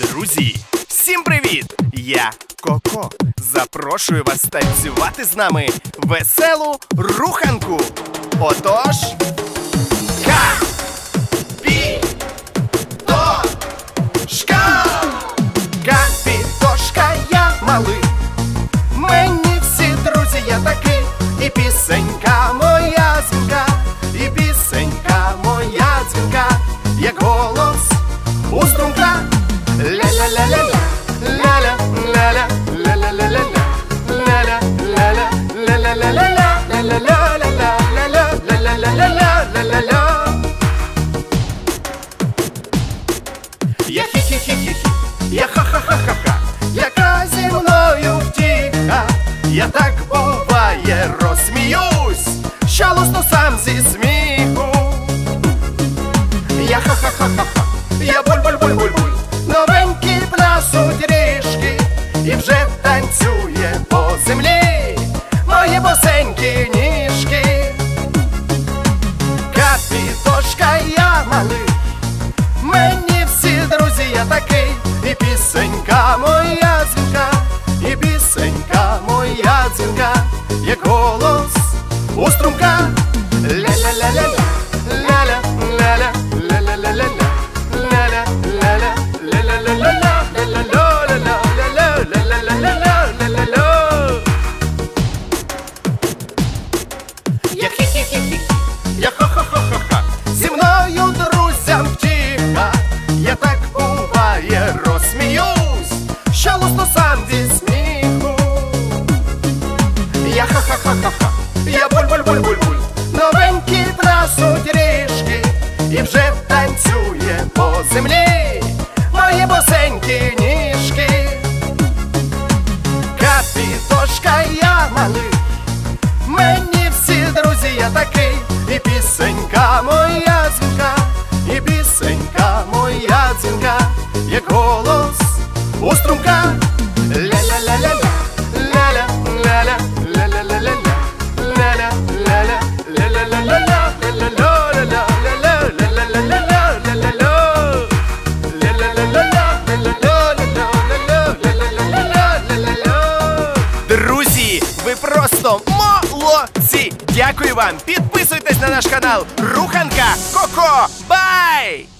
Друзі, всім привіт! Я Коко. Запрошую вас танцювати з нами веселу руханку. Отож, капітошка! Капітошка, я малий. Мені всі друзі я такий. І пісенька моя дзвінка, і пісенька моя дзвінка, як голос у струмка. Ля-ля-ля-ля-ля, ля-ля-ля-ля, ля-ля-ля-ля, ля-ля-ля-ля, ля-ля-ля-ля, ля-ля-ля-ля-ля-ля-ля-ля-ля-ля-ля. Я хі-хі-хі-хі-хі, я ха-ха-ха-ха-ха, яка зі мною втіха. Я так буває розсміюсь, що лусну сам зі сміху. Я ха-ха-ха-ха-ха, я буль-буль-буль-буль-буль. Новенькі плясуть ріжки, і вже танцює по землі мої босенькі ніжки. Капітошка, я малий. Мені всі друзі я такий. І пісенька моя дзвінка, і пісенька моя дзвінка, як голос у струмка. Ля-ля-ля-ля-ля, ля-ля-ля-ля, ля-ля-ля-ля, ля-ля-ля-ля, ля-ля-ля-ля, ля-ля-ля-ля-ля-ля-ля-ля-ля-ля-ля. Я хі-хі-хі-хі, я ха-ха-ха-ха-ха, зі мною друзям втіха. Я так буває розсміюсь, що лусну сам зі сміху. Я ха-ха-ха-ха-ха, я буль-буль-буль-буль-буль. Новенькі плясуть ріжки, і вже танцює по землі мої босенькі ніжки. Капітошка, я малий. Мені всі друзі я такий. І пісенька моя дзвінка, і пісенька моя дзвінка, як голос у струмка. Ля-ля-ля-ля-ля, ля-ля-ля-ля, ля-ля-ля-ля, ля-ля-ля-ля, ля-ля-ля-ля, друзі, ви просто молодці! Дякую вам! Підписуйтесь на наш канал Руханка Коко! Бай!